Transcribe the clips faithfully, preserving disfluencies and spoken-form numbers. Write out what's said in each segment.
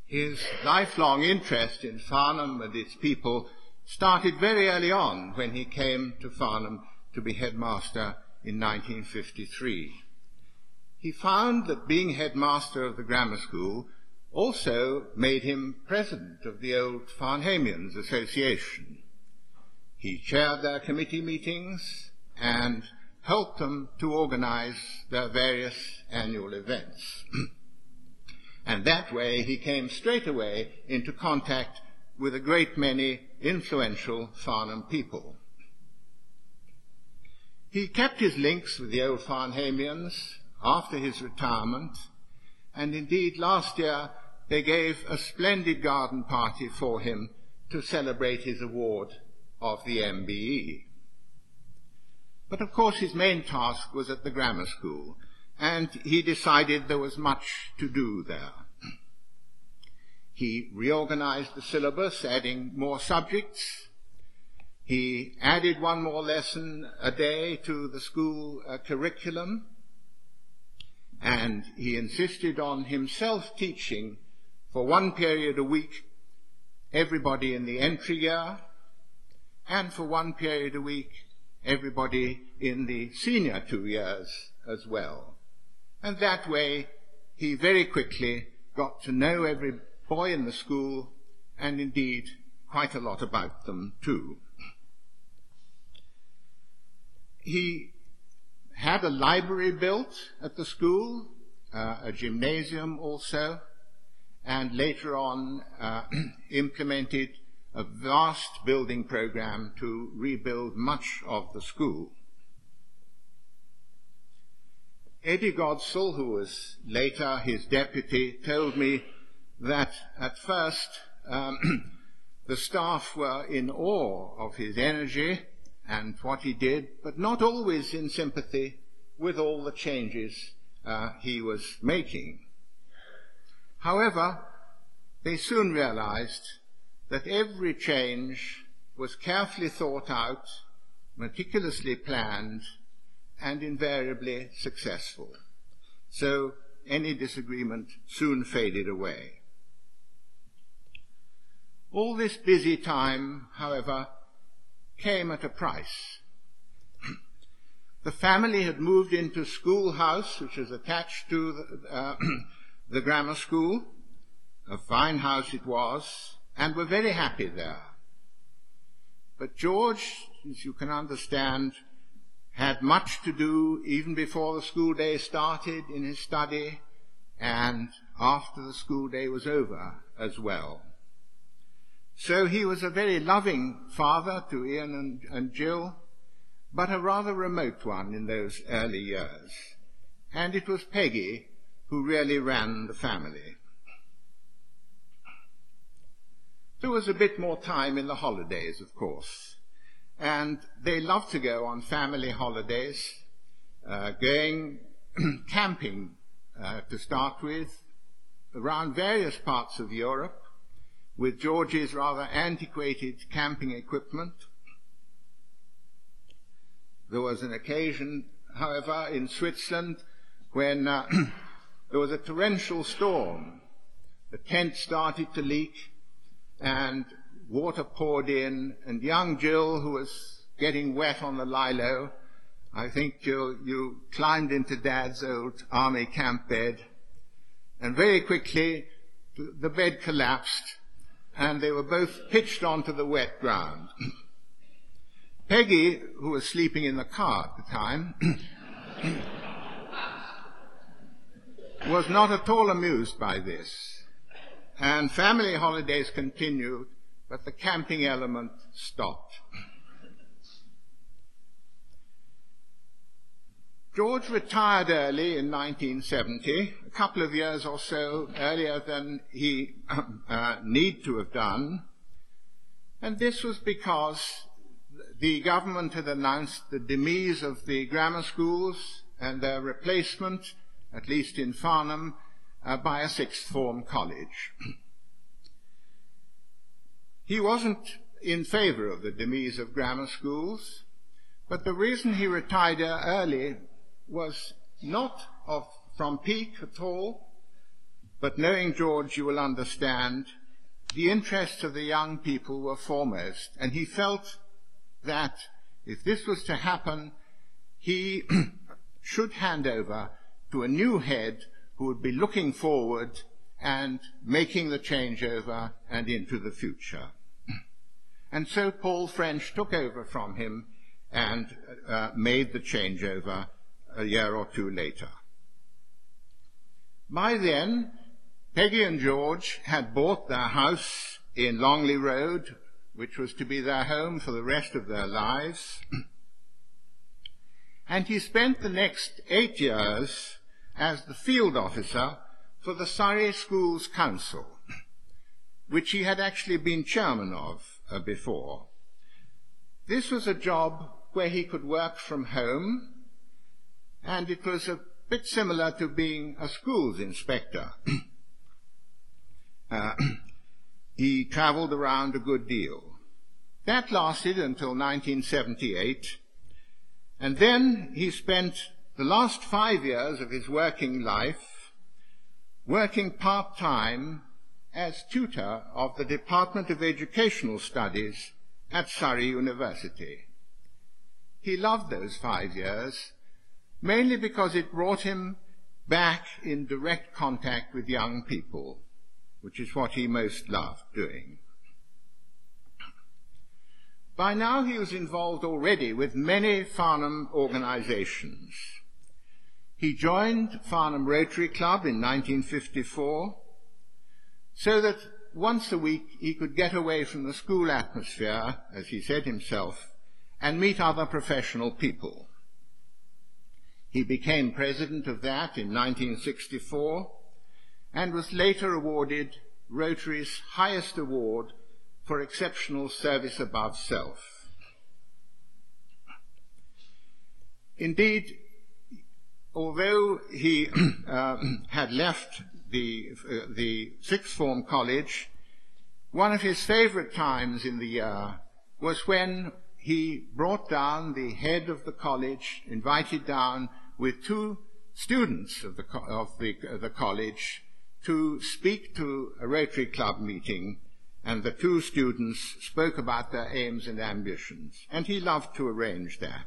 His lifelong interest in Farnham and its people started very early on when he came to Farnham to be headmaster in nineteen fifty-three. He found that being headmaster of the grammar school also made him president of the Old Farnhamians Association. He chaired their committee meetings and helped them to organize their various annual events. And that way he came straight away into contact with a great many influential Farnham people. He kept his links with the Old Farnhamians after his retirement, and indeed last year they gave a splendid garden party for him to celebrate his award of the M B E. But of course his main task was at the grammar school, and he decided there was much to do there. He reorganized the syllabus, adding more subjects. He added one more lesson a day to the school uh, curriculum, and he insisted on himself teaching for one period a week everybody in the entry year, and for one period a week everybody in the senior two years as well. And that way he very quickly got to know every boy in the school, and indeed quite a lot about them too. He had a library built at the school, uh, a gymnasium also, and later on uh, implemented a vast building program to rebuild much of the school. Eddie Godsall, who was later his deputy, told me that at first um, the staff were in awe of his energy and what he did, but not always in sympathy with all the changes uh, he was making. However, they soon realized that every change was carefully thought out, meticulously planned, and invariably successful. So any disagreement soon faded away. All this busy time, however, came at a price. The family had moved into schoolhouse, which was attached to the, uh, the grammar school. A fine house it was, and were very happy there. But George, as you can understand, had much to do even before the school day started in his study, and after the school day was over as well. So he was a very loving father to Ian and, and Jill, but a rather remote one in those early years. And it was Peggy who really ran the family. There was a bit more time in the holidays, of course, and they loved to go on family holidays, uh, going camping uh, to start with, around various parts of Europe, with George's rather antiquated camping equipment. There was an occasion, however, in Switzerland when uh, there was a torrential storm. The tent started to leak, and water poured in, and young Jill, who was getting wet on the lilo, I think, Jill, you climbed into Dad's old army camp bed, and very quickly the bed collapsed, and they were both pitched onto the wet ground. Peggy, who was sleeping in the car at the time, was not at all amused by this, and family holidays continued, but the camping element stopped. George retired early in nineteen seventy, a couple of years or so earlier than he uh, need to have done, and this was because the government had announced the demise of the grammar schools and their replacement, at least in Farnham, uh, by a sixth form college. He wasn't in favour of the demise of grammar schools, but the reason he retired early was not of, from pique at all, but knowing George, you will understand, the interests of the young people were foremost, and he felt that if this was to happen, he should hand over to a new head who would be looking forward and making the changeover and into the future. And so Paul French took over from him and uh, made the changeover a year or two later. By then, Peggy and George had bought their house in Longley Road, which was to be their home for the rest of their lives. And he spent the next eight years as the field officer for the Surrey Schools Council, which he had actually been chairman of uh, before. This was a job where he could work from home, and it was a bit similar to being a schools inspector. uh, he travelled around a good deal. That lasted until nineteen seventy-eight, and then he spent the last five years of his working life working part-time as tutor of the Department of Educational Studies at Surrey University. He loved those five years, mainly because it brought him back in direct contact with young people, which is what he most loved doing. By now he was involved already with many Farnham organizations. He joined Farnham Rotary Club in nineteen fifty-four, so that once a week he could get away from the school atmosphere, as he said himself, and meet other professional people. He became president of that in nineteen sixty-four and was later awarded Rotary's highest award for exceptional service above self. Indeed, although he uh, had left the, uh, the sixth form college, one of his favorite times in the year was when he brought down the head of the college, invited down with two students of the, co of the, uh, the college to speak to a Rotary Club meeting, and the two students spoke about their aims and ambitions, and he loved to arrange that.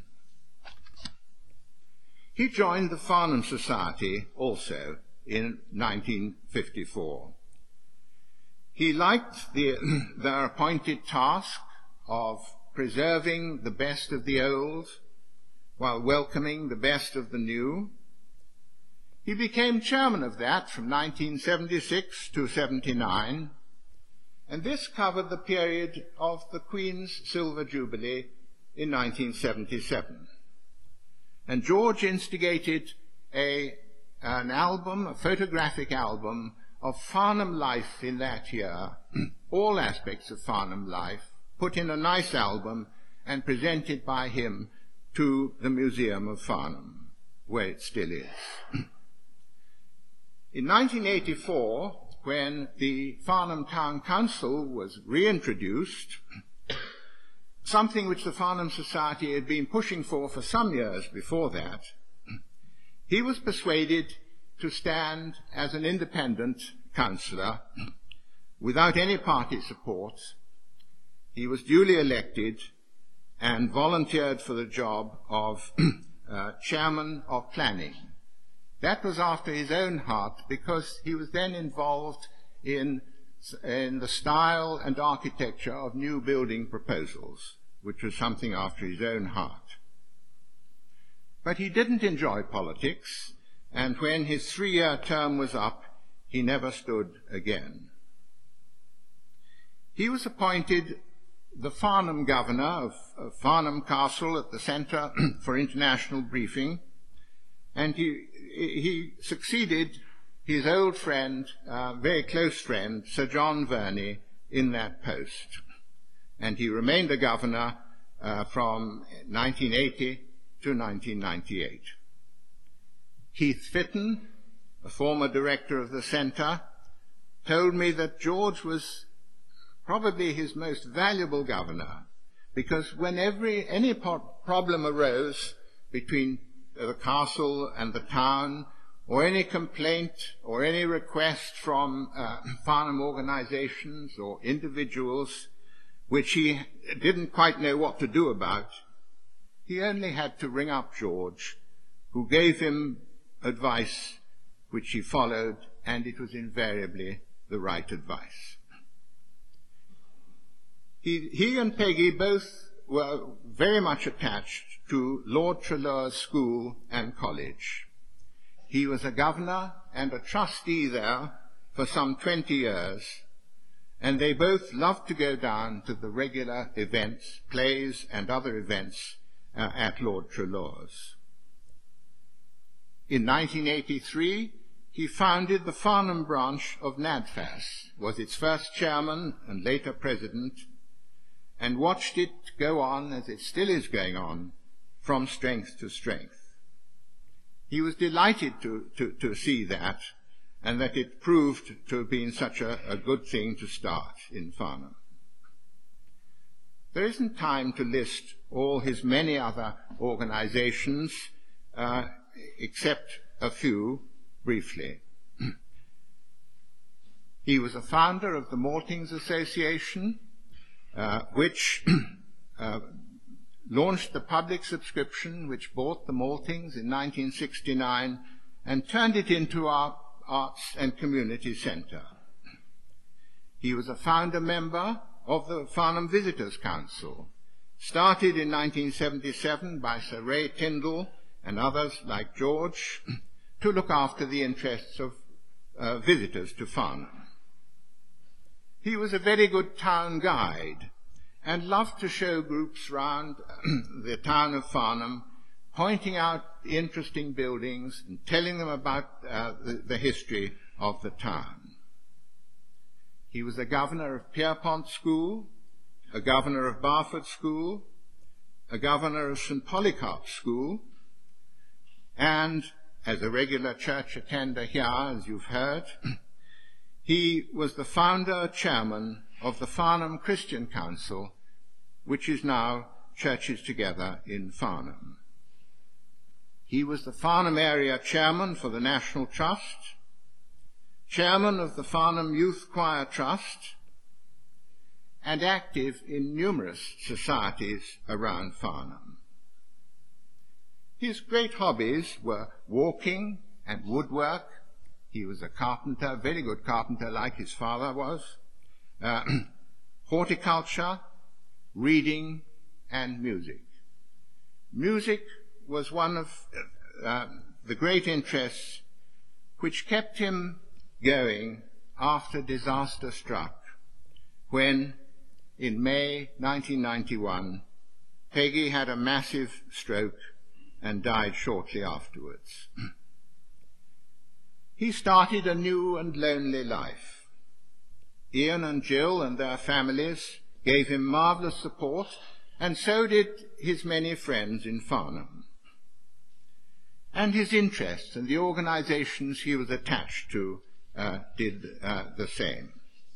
He joined the Farnham Society also in nineteen fifty-four. He liked the, their appointed task of preserving the best of the old while welcoming the best of the new. He became chairman of that from nineteen seventy-six to seventy-nine, and this covered the period of the Queen's Silver Jubilee in nineteen seventy-seven. And George instigated a, an album, a photographic album, of Farnham life in that year, all aspects of Farnham life, put in a nice album and presented by him to the Museum of Farnham, where it still is. In nineteen eighty-four, when the Farnham Town Council was reintroduced, something which the Farnham Society had been pushing for for some years before that, he was persuaded to stand as an independent councillor without any party support. He was duly elected and volunteered for the job of uh, chairman of planning. That was after his own heart, because he was then involved in, in the style and architecture of new building proposals, which was something after his own heart. But he didn't enjoy politics, and when his three-year term was up, he never stood again. He was appointed the Farnham governor of, of Farnham Castle at the Centre for International Briefing, and he, he succeeded his old friend, uh, very close friend, Sir John Verney, in that post. And he remained a governor uh, from nineteen eighty to nineteen ninety-eight. Keith Fitton, a former director of the Centre, told me that George was probably his most valuable governor, because whenever any problem arose between the castle and the town, or any complaint or any request from uh, Farnham organizations or individuals which he didn't quite know what to do about, he only had to ring up George, who gave him advice which he followed, and it was invariably the right advice. He, he and Peggy both were very much attached to Lord Trelawe's school and college. He was a governor and a trustee there for some twenty years, and they both loved to go down to the regular events, plays and other events uh, at Lord Trelawe's. In nineteen eighty-three, he founded the Farnham branch of NADFAS, was its first chairman and later president, and watched it go on, as it still is going on, from strength to strength. He was delighted to, to, to see that, and that it proved to have been such a, a good thing to start in Farnham. There isn't time to list all his many other organizations, uh, except a few briefly. He was a founder of the Maltings Association, uh, which uh, launched the public subscription which bought the Maltings in nineteen sixty-nine and turned it into our Arts and Community Centre. He was a founder member of the Farnham Visitors' Council, started in nineteen seventy-seven by Sir Ray Tyndall and others like George to look after the interests of uh, visitors to Farnham. He was a very good town guide and loved to show groups round the town of Farnham, pointing out interesting buildings and telling them about uh, the, the history of the town. He was a governor of Pierpont School, a governor of Barford School, a governor of Saint Polycarp School, and as a regular church attender here, as you've heard, he was the founder chairman of the Farnham Christian Council, which is now Churches Together in Farnham. He was the Farnham area chairman for the National Trust, chairman of the Farnham Youth Choir Trust, and active in numerous societies around Farnham. His great hobbies were walking and woodwork. He was a carpenter, very good carpenter like his father was, uh, horticulture, reading, and music. Music was one of uh, the great interests which kept him going after disaster struck, when, in May nineteen ninety-one, Peggy had a massive stroke and died shortly afterwards. He started a new and lonely life. Ian and Jill and their families gave him marvellous support, and so did his many friends in Farnham. And his interests and the organizations he was attached to uh, did uh, the same.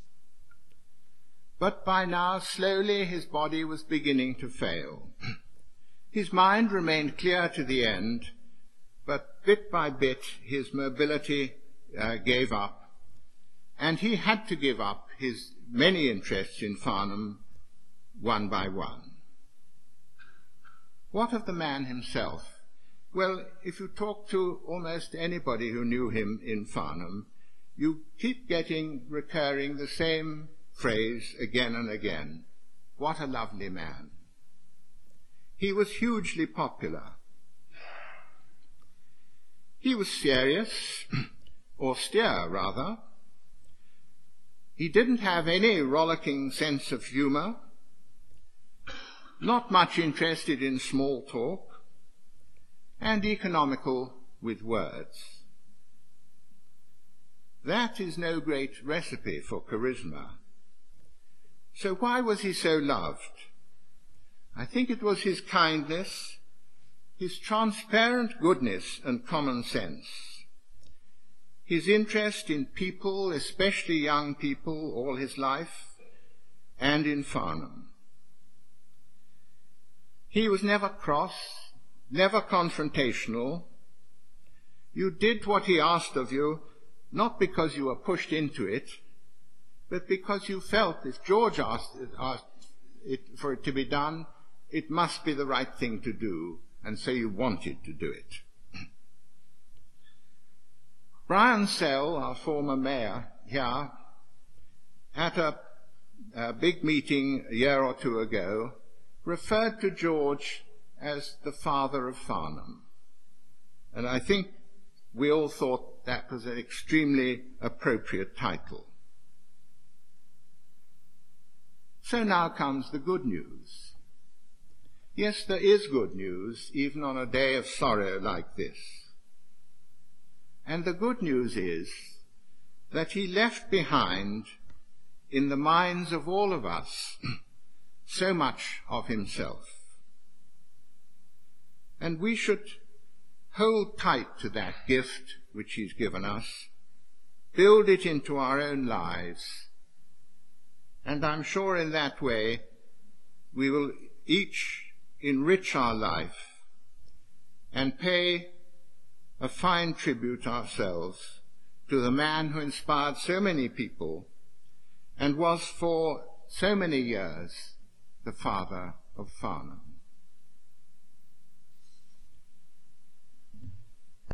But by now, slowly, his body was beginning to fail. His mind remained clear to the end, but bit by bit his mobility uh, gave up, and he had to give up his many interests in Farnham one by one. What of the man himself? Well, if you talk to almost anybody who knew him in Farnham, you keep getting recurring the same phrase again and again. What a lovely man. He was hugely popular. He was serious, austere rather. He didn't have any rollicking sense of humour, not much interested in small talk, and economical with words. That is no great recipe for charisma. So why was he so loved? I think it was his kindness, his transparent goodness and common sense, his interest in people, especially young people, all his life, and in Farnham. He was never cross, never confrontational. You did what he asked of you, not because you were pushed into it, but because you felt if George asked it, asked it for it to be done, it must be the right thing to do, and so you wanted to do it. Brian Sell, our former mayor here, at a, a big meeting a year or two ago, referred to George as the father of Farnham. And I think we all thought that was an extremely appropriate title. So now comes the good news. Yes, there is good news, even on a day of sorrow like this. And the good news is that he left behind, in the minds of all of us, so much of himself. And we should hold tight to that gift which he's given us, build it into our own lives, and I'm sure in that way we will each enrich our life and pay a fine tribute ourselves to the man who inspired so many people and was for so many years the father of Farnham.